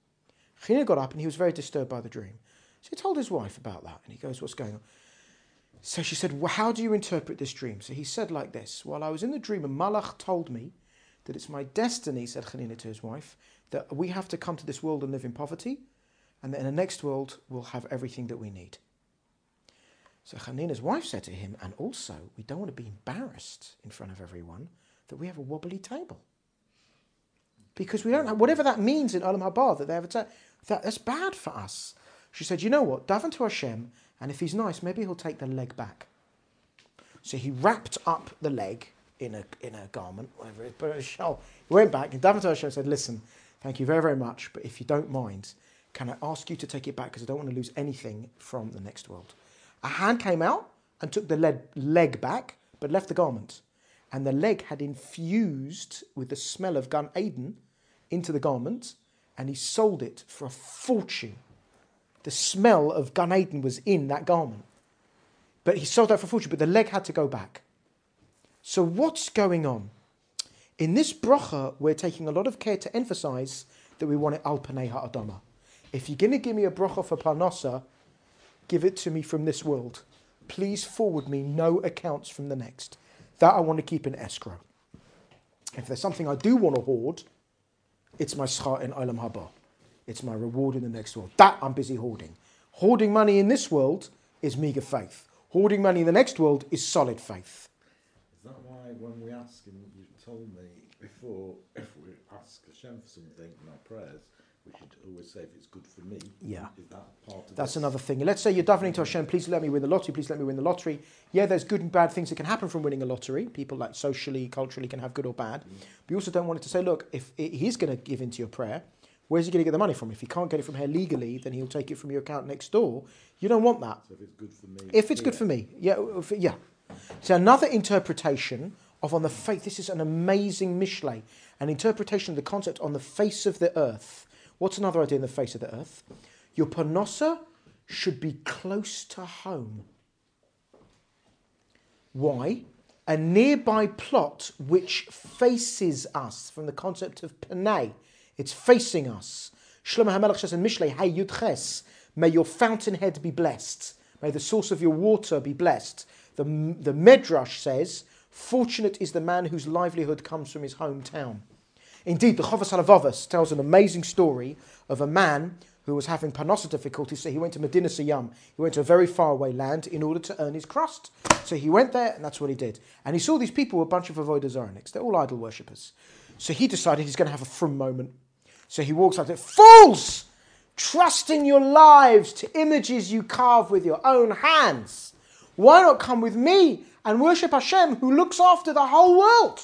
Speaker 1: Hanina got up and he was very disturbed by the dream. So he told his wife about that and he goes, what's going on? So she said, well, how do you interpret this dream? So he said like this, while I was in the dream, a malach told me that it's my destiny, said Chanina to his wife, that we have to come to this world and live in poverty, and that in the next world we'll have everything that we need. So Chanina's wife said to him, and also, we don't want to be embarrassed in front of everyone that we have a wobbly table. Because we don't have, whatever that means in Olam Haba, that they have a table, that's bad for us. She said, you know what, daven to Hashem, and if he's nice, maybe he'll take the leg back. So he wrapped up the leg in a garment, whatever it is, put it in a shawl. He went back and davened to Hashem and said, listen, thank you very, very much, but if you don't mind, can I ask you to take it back because I don't want to lose anything from the next world. A hand came out and took the leg back, but left the garment. And the leg had infused with the smell of Gan Eden into the garment, and he sold it for a fortune. The smell of Gan Eden was in that garment. But he sold that for a fortune, but the leg had to go back. So what's going on? In this bracha, we're taking a lot of care to emphasize that we want it al panei ha'adama. If you're going to give me a bracha for parnasa, give it to me from this world. Please forward me no accounts from the next. That I want to keep in escrow. If there's something I do want to hoard, it's my schar in Olam Haba. It's my reward in the next world. That I'm busy hoarding. Hoarding money in this world is meager faith. Hoarding money in the next world is solid faith.
Speaker 4: Is that why when we ask, and you told me before, if we ask Hashem for something in our prayers, we should always say if it's good for me?
Speaker 1: Yeah.
Speaker 4: Is that part of
Speaker 1: That's
Speaker 4: this?
Speaker 1: another thing. Let's say you're davening to Hashem, please let me win the lottery, please let me win the lottery. Yeah, there's good and bad things that can happen from winning a lottery. People like socially, culturally can have good or bad. But you also don't want it to say, look, if he's going to give into your prayer, where's he going to get the money from? If he can't get it from here legally, then he'll take it from your account next door. You don't want that.
Speaker 4: So if it's good for me.
Speaker 1: If it's good for me, yeah. So another interpretation of on the faith, this is an amazing mishlei, an interpretation of the concept on the face of the earth. What's another idea in the face of the earth? Your parnasa should be close to home. Why? A nearby plot which faces us, from the concept of panei. It's facing us. Shlomo HaMelech says in Mishlei, Hey Yud Ches, may your fountainhead be blessed. May the source of your water be blessed. The Medrash says, fortunate is the man whose livelihood comes from his hometown. Indeed, the Chovos HaLevavos tells an amazing story of a man who was having parnasa difficulties, so he went to Medina Sayyam. He went to a very faraway land in order to earn his crust. So he went there, and that's what he did. And he saw these people were a bunch of Avodah Zaronics. They're all idol worshippers. So he decided he's going to have a frum moment. So he walks out there, fools! Trusting your lives to images you carve with your own hands. Why not come with me and worship Hashem who looks after the whole world?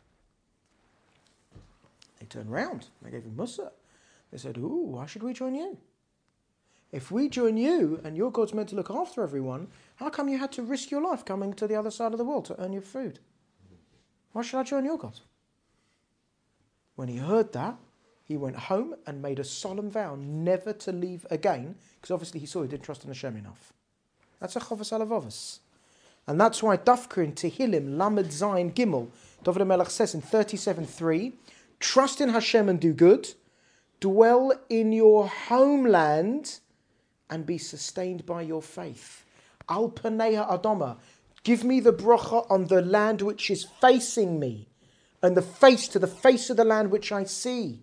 Speaker 1: They turned round. They gave him Musa. They said, ooh, why should we join you? If we join you and your God's meant to look after everyone, how come you had to risk your life coming to the other side of the world to earn your food? Why should I join your God? When he heard that, he went home and made a solemn vow never to leave again, because obviously he saw he didn't trust in Hashem enough. That's a Chovos HaLevavos. And that's why Dafka in Tehillim, Lamed Zayin Gimel, David HaMelech says in 37:3, trust in Hashem and do good, dwell in your homeland and be sustained by your faith. Al Panei Ha'adama, give me the bracha on the land which is facing me, and the face to the face of the land which I see.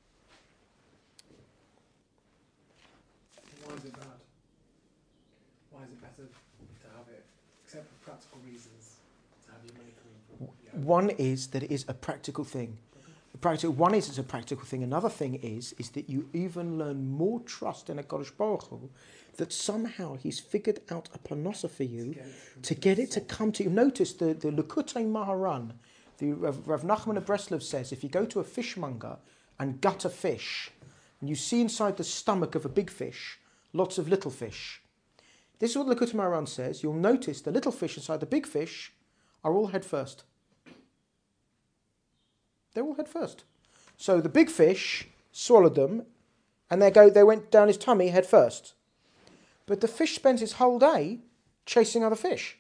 Speaker 3: Why is it bad? Why is it better to have it, except for practical reasons, to have your money coming from?
Speaker 1: One is that it is a practical thing. One is it's a practical thing. Another thing is that you even learn more trust in a Kodesh Baruch Hu, that somehow he's figured out a parnasa for you to get it to come to you. Notice the Likutei Maharan, the Rav Nachman of Breslov says, if you go to a fishmonger and gut a fish, and you see inside the stomach of a big fish lots of little fish, this is what the Likutei Maharan says. You'll notice the little fish inside the big fish are all head first. They're all head first. So the big fish swallowed them, and they went down his tummy head first. But the fish spends his whole day chasing other fish.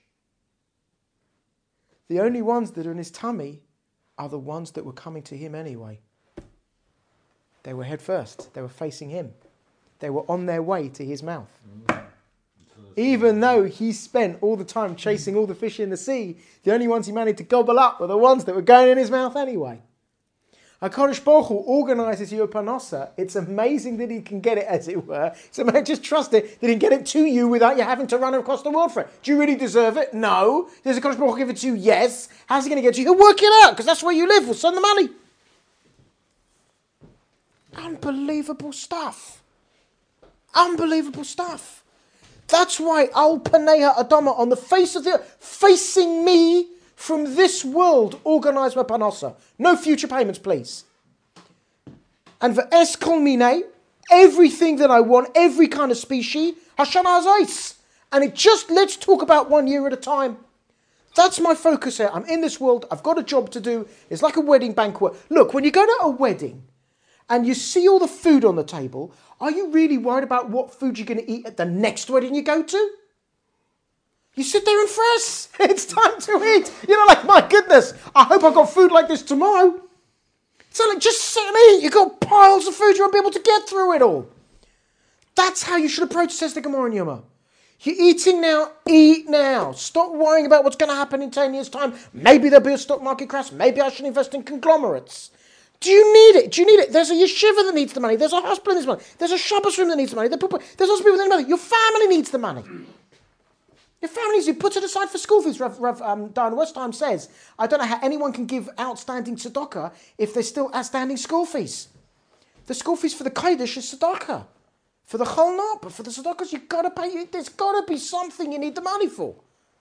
Speaker 1: The only ones that are in his tummy are the ones that were coming to him anyway. They were head first. They were facing him. They were on their way to his mouth.
Speaker 4: So
Speaker 1: Even though he spent all the time chasing all the fish in the sea, the only ones he managed to gobble up were the ones that were going in his mouth anyway. HaKadosh Baruch Hu organises your parnasa. It's amazing that he can get it, as it were. So man, just trust it that he can get it to you without you having to run across the world for it. Do you really deserve it? No. Does HaKadosh Baruch Hu give it to you? Yes. How's he going to get to you? He'll work it out, because that's where you live. We'll send the money. Unbelievable stuff. Unbelievable stuff. That's why Al Paneha Adama, on the face of the earth, facing me from this world, organise my parnasa. No future payments, please. And for es kol minei, everything that I want, every kind of species, Hashana Hazais. And it just, let's talk about 1 year at a time. That's my focus here. I'm in this world. I've got a job to do. It's like a wedding banquet. Look, when you go to a wedding and you see all the food on the table, are you really worried about what food you're going to eat at the next wedding you go to? You sit there and fress. It's time to eat. You're not like, my goodness, I hope I've got food like this tomorrow. So like, just sit and eat. You've got piles of food. You won't be able to get through it all. That's how you should approach, says the Gemara in Yoma. You're eating now, eat now. Stop worrying about what's going to happen in 10 years' time. Maybe there'll be a stock market crash. Maybe I should invest in conglomerates. Do you need it? Do you need it? There's a yeshiva that needs the money. There's a hospital that needs the money. There's a Shabbos room that needs the money. There's also people that need the money. Your family needs the money. Your family needs it. Put it aside for school fees. Rav Diana Westheim says, I don't know how anyone can give outstanding tzedakah if there's still outstanding school fees. The school fees for the Kiddush is tzedakah. For the Chol not, but for the tzedakahs, you've got to pay. There's got to be something you need the money for.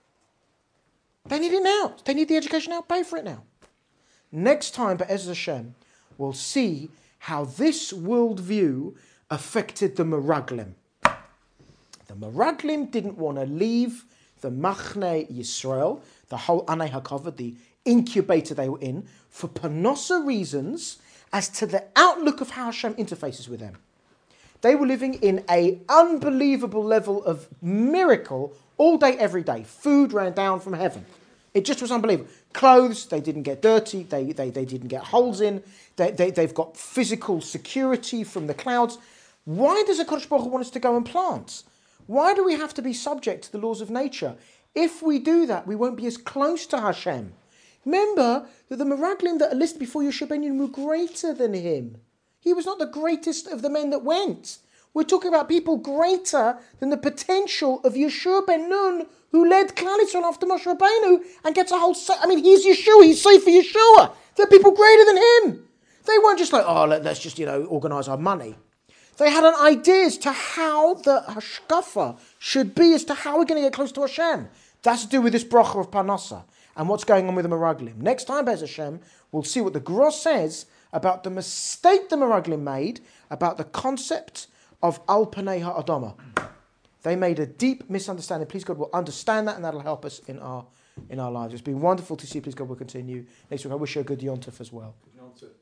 Speaker 1: They need it now. They need the education now. Pay for it now. Next time, Be'ez Hashem, we'll see how this worldview affected the Meraglim. The Meraglim didn't want to leave the Machne Yisrael, the whole Anei HaKavod, the incubator they were in, for parnasa reasons as to the outlook of how Hashem interfaces with them. They were living in an unbelievable level of miracle all day, every day. Food ran down from heaven. It just was unbelievable. Clothes, they didn't get dirty. They didn't get holes in. They've got physical security from the clouds. Why does HaKadosh Baruch Hu want us to go and plant? Why do we have to be subject to the laws of nature? If we do that, we won't be as close to Hashem. Remember that the Meraglim that are listed before Yeshua ben Nun were greater than him. He was not the greatest of the men that went. We're talking about people greater than the potential of Yeshua ben Nun, who led Klal Yisrael after Moshe Rabbeinu and gets a whole set. I mean, he's Yeshua, he's Sefer Yeshua. There are people greater than him. They weren't just like, let's just, organise our money. They had an idea as to how the hashkafa should be, as to how we're going to get close to Hashem. That's to do with this bracha of Parnasa and what's going on with the Meraglim. Next time, Be'ez Hashem, we'll see what the Gross says about the mistake the Meraglim made about the concept of Al Panei Ha'adama. They made a deep misunderstanding. Please God will understand that, and that'll help us in our lives. It's been wonderful to see. Please God will continue. Next week I wish you a good Yom Tov as well.